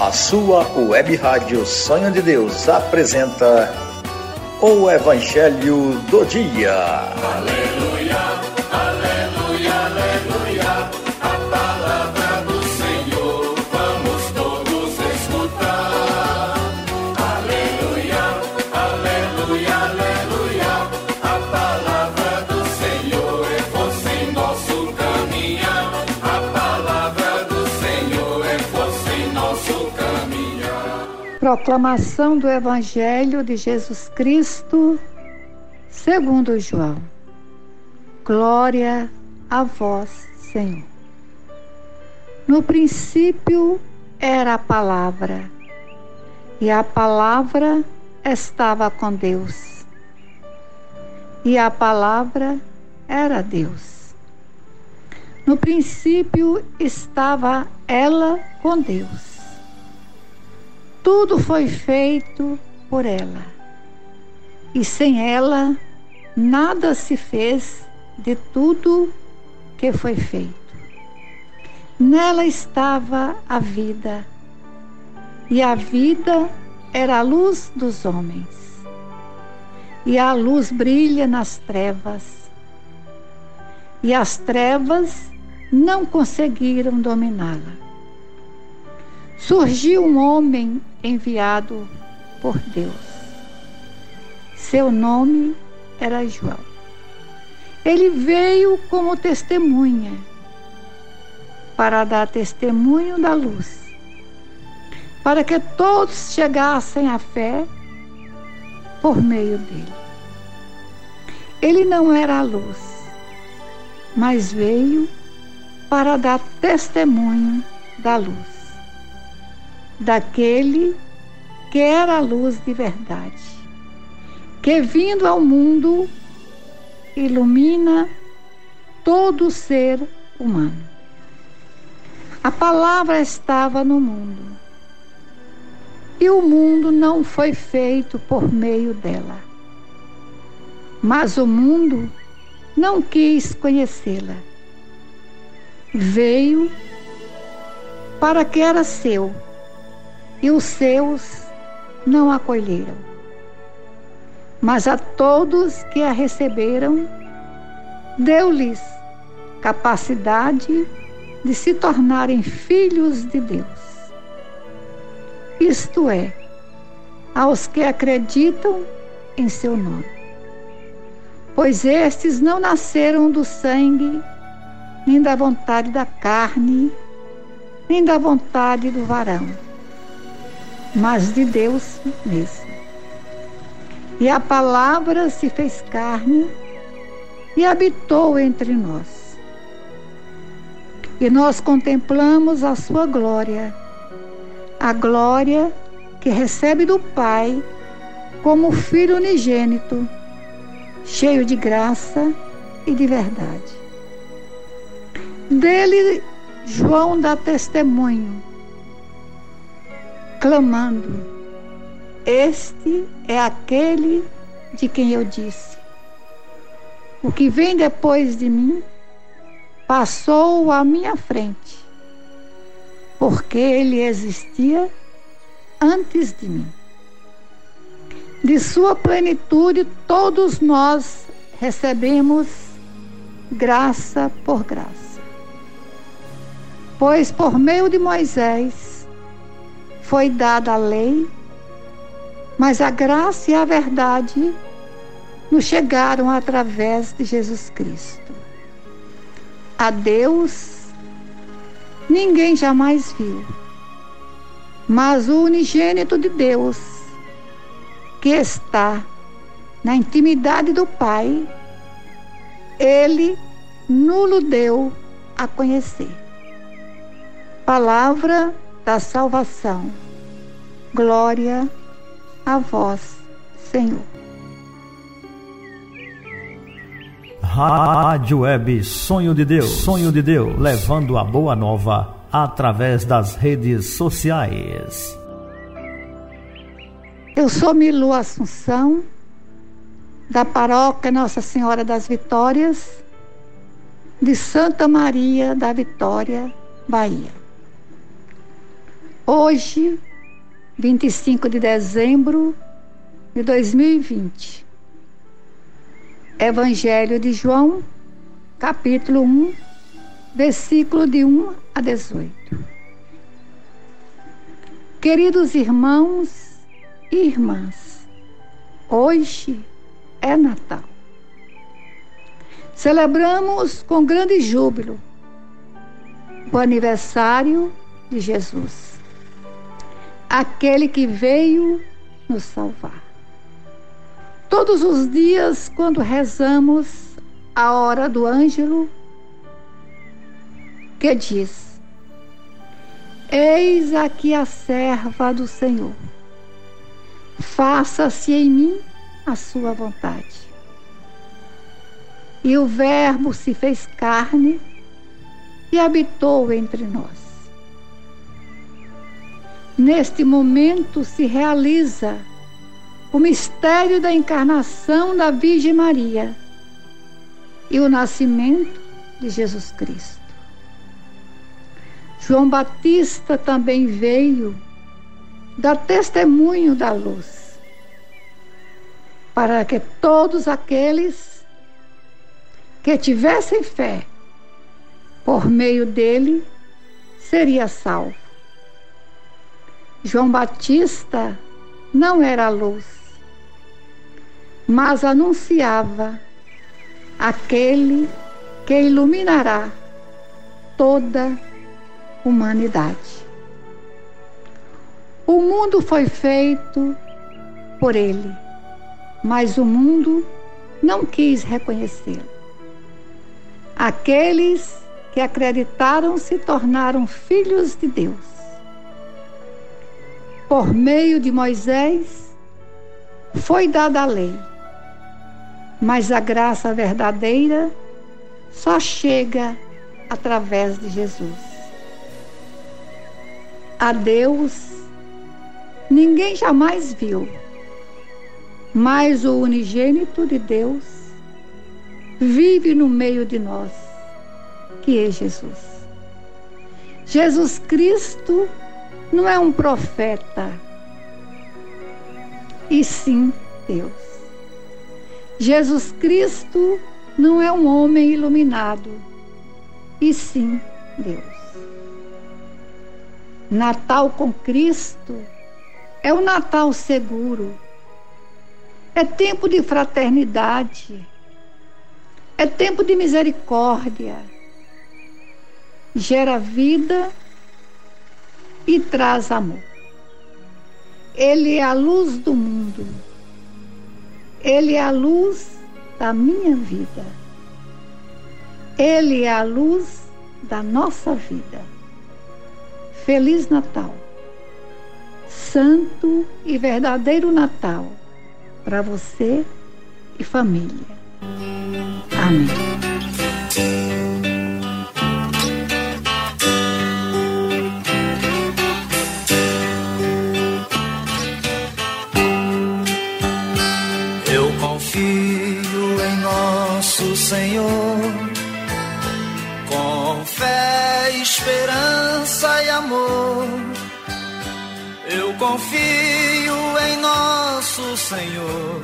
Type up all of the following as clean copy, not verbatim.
A sua web rádio Sonho de Deus apresenta o Evangelho do Dia. Aleluia, aleluia, aleluia, a palavra do Senhor vamos todos escutar. Aleluia, aleluia, aleluia, a palavra do Senhor é força em nosso caminhar. A palavra do Senhor é força em nosso caminhar. Proclamação do Evangelho de Jesus Cristo, segundo João. Glória a vós, Senhor. No princípio era a palavra, e a palavra estava com Deus, e a palavra era Deus. No princípio estava ela com Deus. Tudo foi feito por ela, e sem ela nada se fez de tudo que foi feito. Nela estava a vida, e a vida era a luz dos homens. E a luz brilha nas trevas, e as trevas não conseguiram dominá-la. Surgiu um homem enviado por Deus. Seu nome era João. Ele veio como testemunha, para dar testemunho da luz, para que todos chegassem à fé por meio dele. Ele não era a luz, mas veio para dar testemunho da luz, daquele que era a luz de verdade, que vindo ao mundo ilumina todo ser humano. A palavra estava no mundo, e o mundo não foi feito por meio dela, mas o mundo não quis conhecê-la. Veio para que era seu, e os seus não acolheram. Mas a todos que a receberam, deu-lhes capacidade de se tornarem filhos de Deus. Isto é, aos que acreditam em seu nome. Pois estes não nasceram do sangue, nem da vontade da carne, nem da vontade do varão, mas de Deus mesmo. E a palavra se fez carne e habitou entre nós. E nós contemplamos a sua glória, a glória que recebe do Pai como Filho unigênito, cheio de graça e de verdade. Dele, João dá testemunho, clamando: este é aquele de quem eu disse: o que vem depois de mim passou à minha frente, porque ele existia antes de mim. De sua plenitude todos nós recebemos graça por graça. Pois por meio de Moisés foi dada a lei, mas a graça e a verdade nos chegaram através de Jesus Cristo. A Deus ninguém jamais viu, mas o unigênito de Deus, que está na intimidade do Pai, ele nulo deu a conhecer. Palavra da salvação. Glória a vós, Senhor. Rádio Web Sonho de Deus, levando a boa nova através das redes sociais. Eu sou Milu Assunção, da paróquia Nossa Senhora das Vitórias, de Santa Maria da Vitória, Bahia. Hoje, 25 de dezembro de 2020. Evangelho de João, capítulo 1, versículo de 1 a 18. Queridos irmãos e irmãs, hoje é Natal. Celebramos com grande júbilo o aniversário de Jesus, aquele que veio nos salvar. Todos os dias, quando rezamos a hora do ângelo, que diz: eis aqui a serva do Senhor, faça-se em mim a sua vontade. E o Verbo se fez carne e habitou entre nós. Neste momento se realiza o mistério da encarnação da Virgem Maria e o nascimento de Jesus Cristo. João Batista também veio dar testemunho da luz, para que todos aqueles que tivessem fé, por meio dele, seria salvo. João Batista não era a luz, mas anunciava aquele que iluminará toda a humanidade. O mundo foi feito por ele, mas o mundo não quis reconhecê-lo. Aqueles que acreditaram se tornaram filhos de Deus. Por meio de Moisés foi dada a lei, mas a graça verdadeira só chega através de Jesus. A Deus ninguém jamais viu, mas o unigênito de Deus vive no meio de nós, que é Jesus. Jesus Cristo não é um profeta, e sim Deus. Jesus Cristo não é um homem iluminado, e sim Deus. Natal com Cristo é um Natal seguro, é tempo de fraternidade, é tempo de misericórdia, gera vida e traz amor. Ele é a luz do mundo, ele é a luz da minha vida, ele é a luz da nossa vida. Feliz Natal, santo e verdadeiro Natal para você e família. Amém. Eu confio em nosso Senhor, com fé, esperança e amor. Eu confio em nosso Senhor,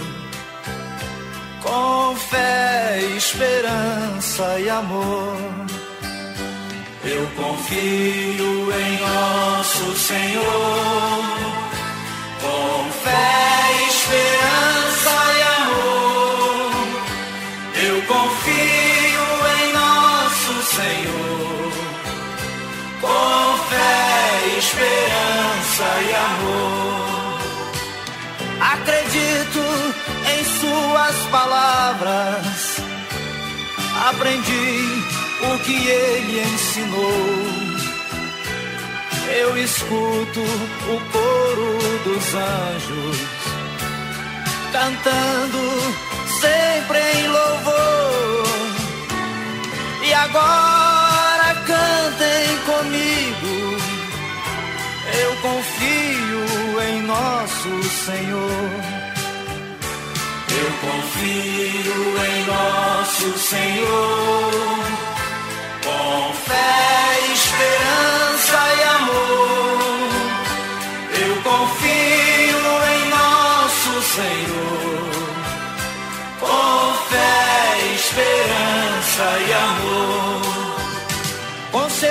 com fé, esperança e amor. Eu confio em nosso Senhor, com fé, esperança e amor. Eu confio em nosso Senhor, com fé, esperança e amor. Acredito em suas palavras, aprendi o que ele ensinou. Eu escuto o coro dos anjos cantando sempre em louvor. E agora cantem comigo, eu confio em nosso Senhor. Eu confio em nosso Senhor, com fé, esperança e amor.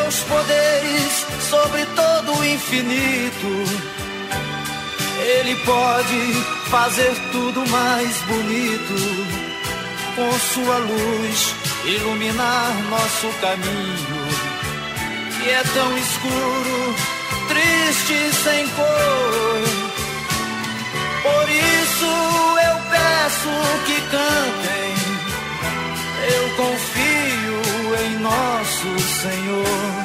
seus poderes sobre todo o infinito, Ele pode fazer tudo mais bonito, com sua luz iluminar nosso caminho, que é tão escuro, triste, sem cor. Por isso eu peço que cantem, eu confio em nosso Senhor.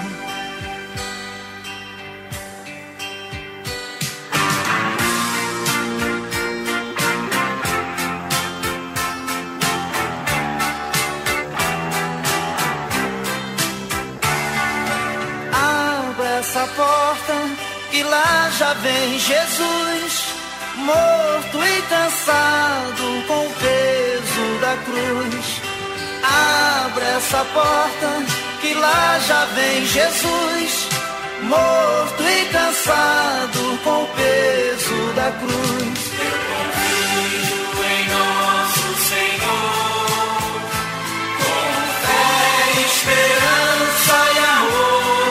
Essa porta que lá já vem Jesus, morto e cansado com o peso da cruz. Abra essa porta que lá já vem Jesus, morto e cansado com o peso da cruz. Eu confio em nosso Senhor, com fé, esperança e amor.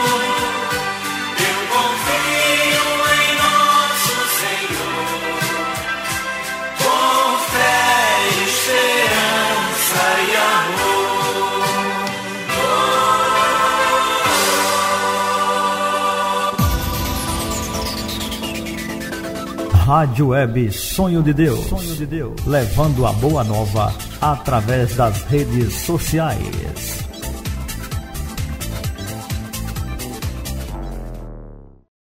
Rádio Web Sonho de Deus, levando a boa nova através das redes sociais.